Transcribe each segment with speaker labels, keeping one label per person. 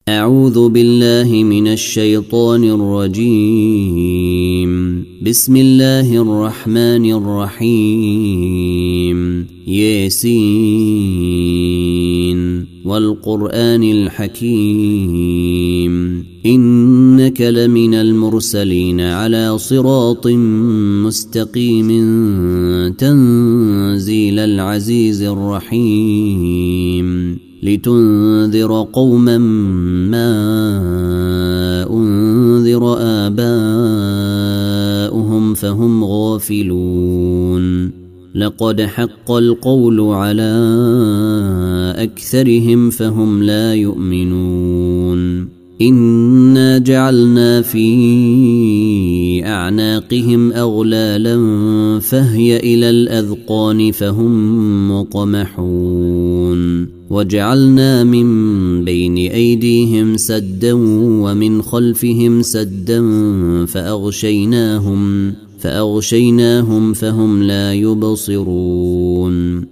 Speaker 1: أعوذ بالله من الشيطان الرجيم. بسم الله الرحمن الرحيم. ياسين والقرآن الحكيم إنك لمن المرسلين على صراط مستقيم تنزيل العزيز الرحيم لتنذر قوما ما أنذر آباؤهم فهم غافلون. لقد حق القول على أكثرهم فهم لا يؤمنون. إنا جعلنا في أعناقهم أغلالا فهي إلى الأذقان فهم مقمحون. وجعلنا من بين أيديهم سدا ومن خلفهم سدا فأغشيناهم فهم لا يبصرون.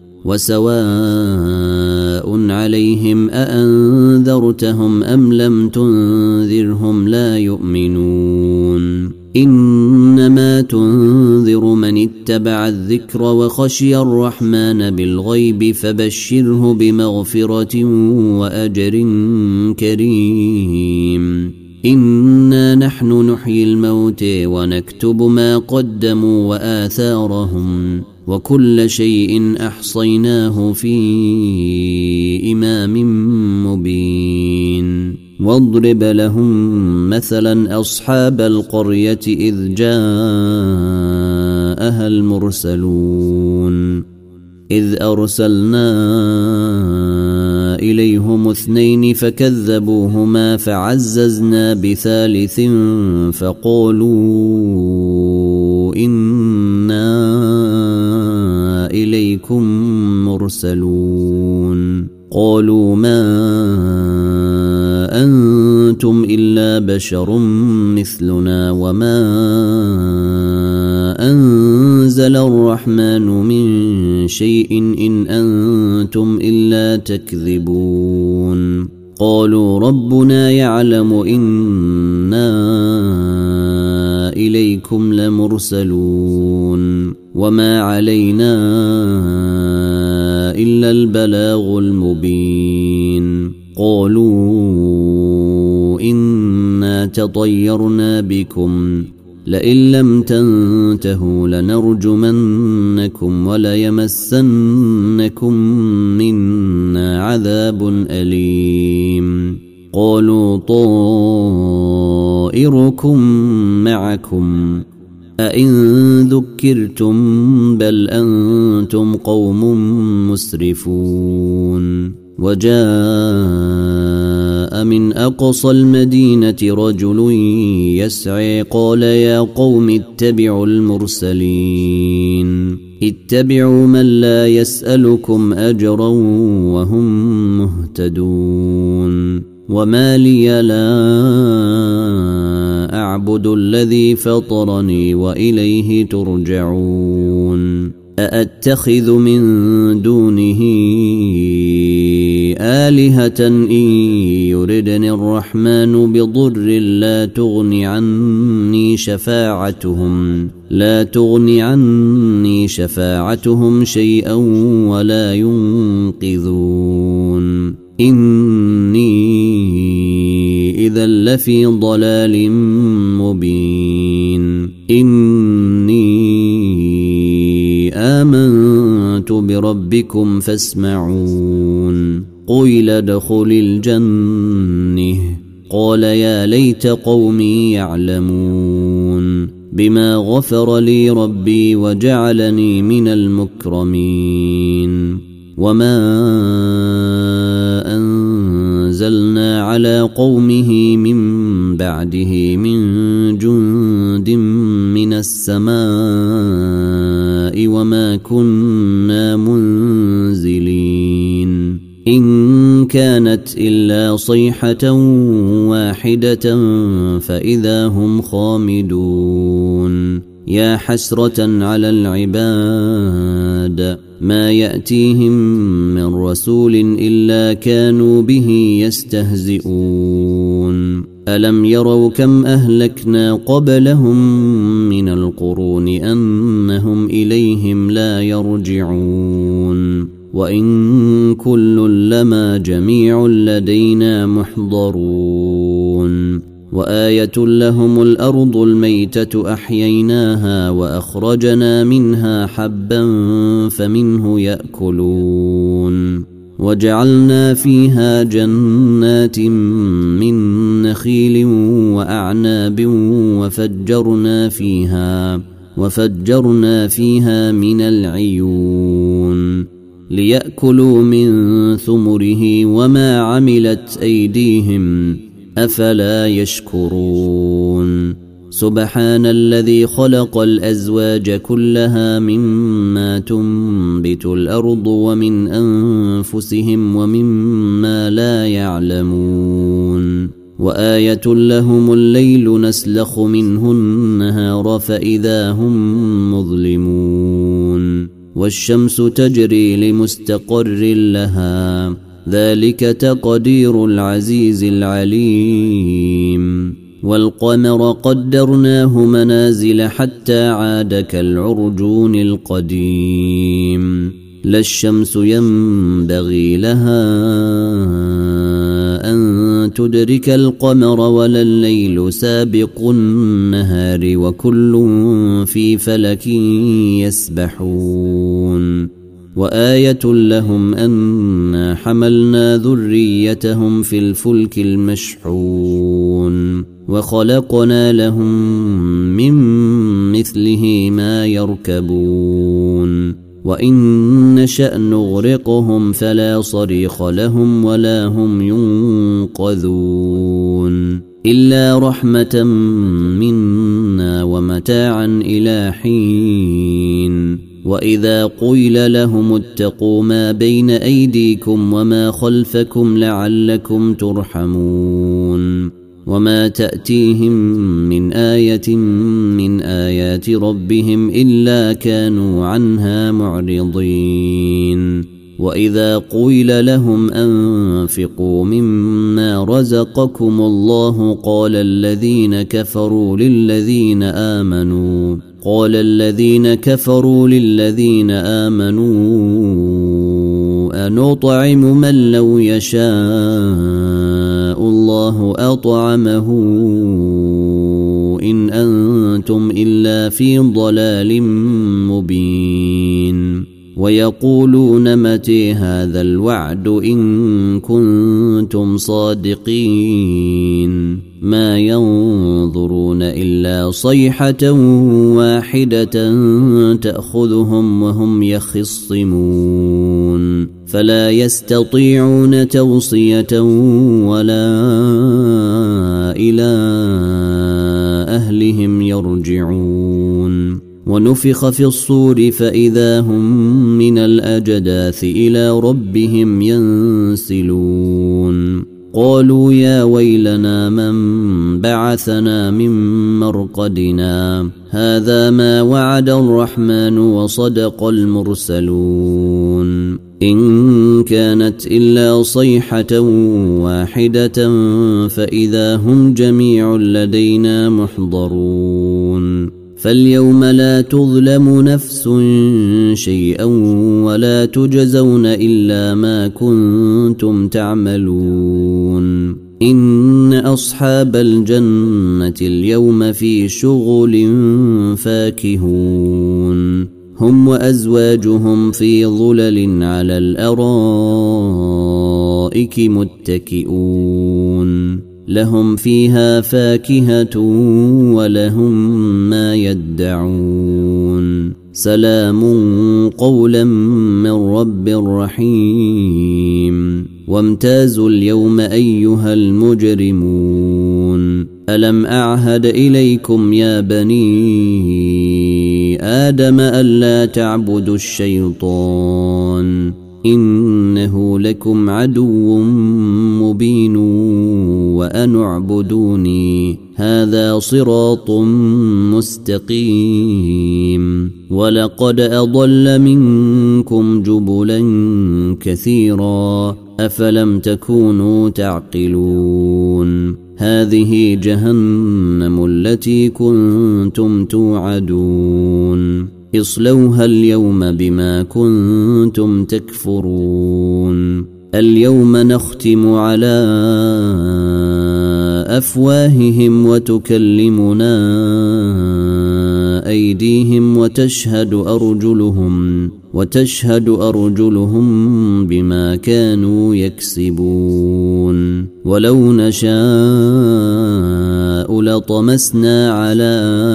Speaker 1: وسواء عليهم أأنذرتهم أم لم تنذرهم لا يؤمنون. إنما تنذر من اتبع الذكر وخشي الرحمن بالغيب فبشره بمغفرة وأجر كريم. إنا نحن نحيي الموتى ونكتب ما قدموا وآثارهم وكل شيء أحصيناه في إمام مبين. واضرب لهم مثلا أصحاب القرية إذ جاءها المرسلون إذ أرسلنا إليهم 2 فكذبوهما فعززنا بثالث فقالوا إنا إليكم مرسلون. قالوا ما أنتم إلا بشر مثلنا وما أنزل الرحمن من شيء إن أنتم إلا تكذبون. قالوا ربنا يعلم إنا إليكم لمرسلون وما علينا إلا البلاغ المبين. قالوا إنا تطيرنا بكم لئن لم تنتهوا لنرجمنكم وليمسنكم منا عذاب أليم. قالوا طائركم معكم أئن ذكرتم بل أنتم قوم مسرفون. وجاء من أقصى المدينة رجل يسعى قال يا قوم اتبعوا المرسلين اتبعوا من لا يسألكم أجرا وهم مهتدون. وما لي لا أعبد الذي فطرني وإليه ترجعون. أأتخذ من دونه آلهة إن يردني الرحمن بضر لا تغني عني شفاعتهم شيئا ولا ينقذون. إني إذا لفي ضلال مبين. إني آمنت بربكم فاسمعون. قيل ادخل الجنة قال يا ليت قومي يعلمون بما غفر لي ربي وجعلني من المكرمين. وما أنزلنا على قومه من بعده من جند من السماء وما كنا منزلين. إن كانت إلا صيحة واحدة فإذا هم خامدون. يا حسرة على العباد ما يأتيهم من رسول إلا كانوا به يستهزئون ألم يروا كم أهلكنا قبلهم من القرون أنهم إليهم لا يرجعون وإن كل لما جميع لدينا محضرون وآية لهم الأرض الميتة أحييناها وأخرجنا منها حبا فمنه يأكلون وجعلنا فيها جنات من نخيل وأعناب وفجرنا فيها من العيون ليأكلوا من ثمره وما عملت أيديهم أفلا يشكرون سبحان الذي خلق الأزواج كلها مما تنبت الأرض ومن أنفسهم ومما لا يعلمون وآية لهم الليل نسلخ منه النهار فإذا هم مظلمون والشمس تجري لمستقر لها ذلك تقدير العزيز العليم والقمر قدرناه منازل حتى عاد كالعرجون القديم لا الشمس ينبغي لها أن تدرك القمر ولا الليل سابق النهار وكل في فلك يسبحون وآية لهم أنا حملنا ذريتهم في الفلك المشحون وخلقنا لهم من مثله ما يركبون وإن نشأ نغرقهم فلا صريخ لهم ولا هم ينقذون إلا رحمة منا ومتاعا إلى حين وإذا قيل لهم اتقوا ما بين أيديكم وما خلفكم لعلكم ترحمون وما تأتيهم من آية من آيات ربهم إلا كانوا عنها معرضين وإذا قيل لهم أنفقوا مما رزقكم الله قال الذين كفروا للذين آمنوا أنطعم من لو يشاء الله أطعمه إن أنتم إلا في ضلال مبين ويقولون متى هذا الوعد إن كنتم صادقين ما ينظرون إلا صيحة واحدة تأخذهم وهم يخصمون فلا يستطيعون توصية ولا إلى أهلهم يرجعون ونفخ في الصور فإذا هم من الأجداث إلى ربهم ينسلون قالوا يا ويلنا من بعثنا من مرقدنا هذا ما وعد الرحمن وصدق المرسلون إن كانت إلا صيحة واحدة فإذا هم جميع لدينا محضرون فاليوم لا تظلم نفس شيئا ولا تجزون إلا ما كنتم تعملون إن أصحاب الجنة اليوم في شغل فاكهون هم وأزواجهم في ظلل على الأرائك متكئون لهم فيها فاكهة ولهم ما يدعون سلام قولا من رب رحيم وامتازوا اليوم أيها المجرمون ألم أعهد إليكم يا بني آدم ألا تعبدوا الشيطان إنه لكم عدو مبين وأن اعبدوني هذا صراط مستقيم ولقد أضل منكم جبلا كثيرا أفلم تكونوا تعقلون هذه جهنم التي كنتم توعدون اصلوها اليوم بما كنتم تكفرون اليوم نختم على أفواههم وتكلمنا أيديهم وتشهد أرجلهم بما كانوا يكسبون ولو نشاء لطمسنا على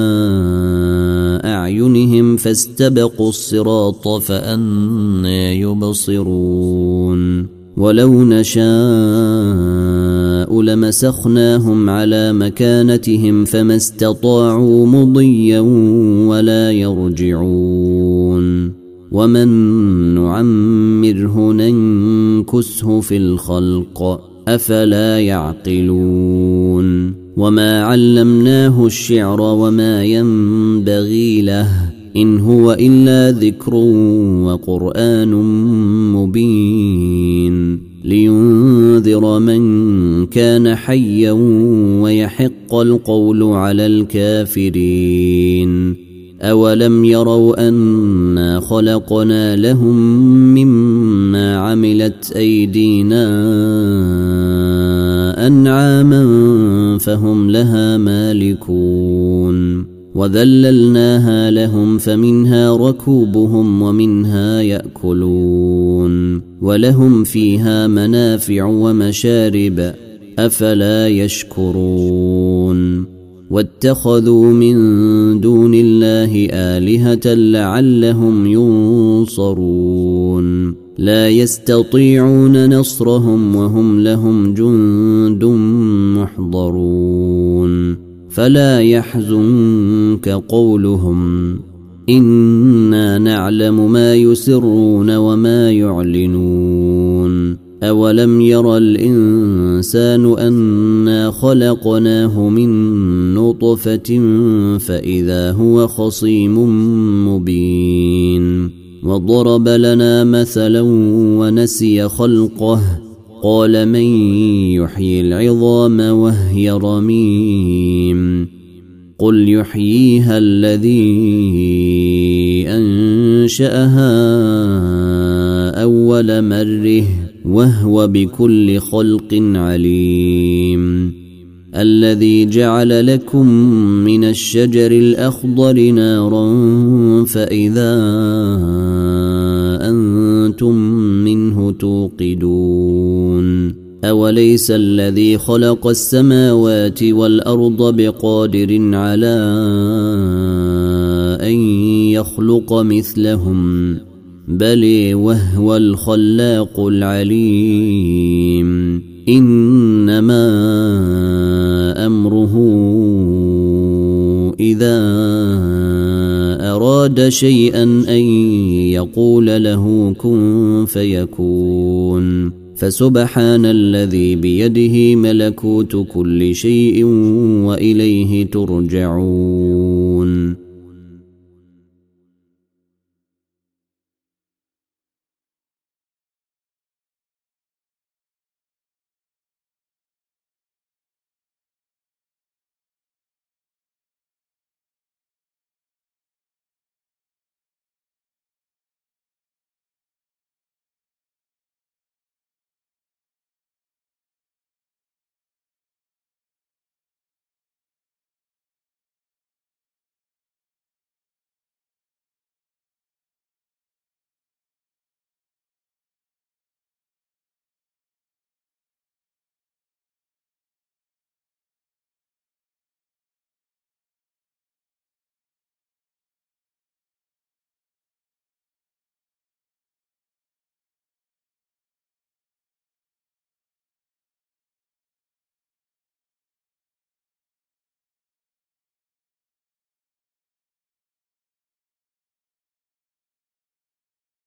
Speaker 1: أعينهم فاستبقوا الصراط فأنى يبصرون ولو نشاء لمسخناهم على مكانتهم فما استطاعوا مضيا ولا يرجعون ومن نعمره ننكسه في الخلق أفلا يعقلون وما علمناه الشعر وما ينبغي له إن هو إلا ذكر وقرآن مبين لينذر من كان حيا ويحق القول على الكافرين أولم يروا أنا خلقنا لهم مما عملت أيدينا أنعاما فهم لها مالكون وذللناها لهم فمنها ركوبهم ومنها يأكلون ولهم فيها منافع ومشارب أفلا يشكرون واتخذوا من دون الله آلهة لعلهم ينصرون لا يستطيعون نصرهم وهم لهم جند محضرون فلا يحزنك قولهم إنا نعلم ما يسرون وما يعلنون أولم ير الإنسان أنا خلقناه من نطفة فإذا هو خصيم مبين وضرب لنا مثلا ونسي خلقه قال من يحيي العظام وهي رميم قل يحييها الذي أنشأها أول مرة وهو بكل خلق عليم الذي جعل لكم من الشجر الأخضر نارا فإذا أنتم منه توقدون أوليس الذي خلق السماوات والأرض بقادر على أن يخلق مثلهم بل وهو الخلاق العليم إنما أمره إذا أراد شيئا أن يقول له كن فيكون فسبحان الذي بيده ملكوت كل شيء وإليه ترجعون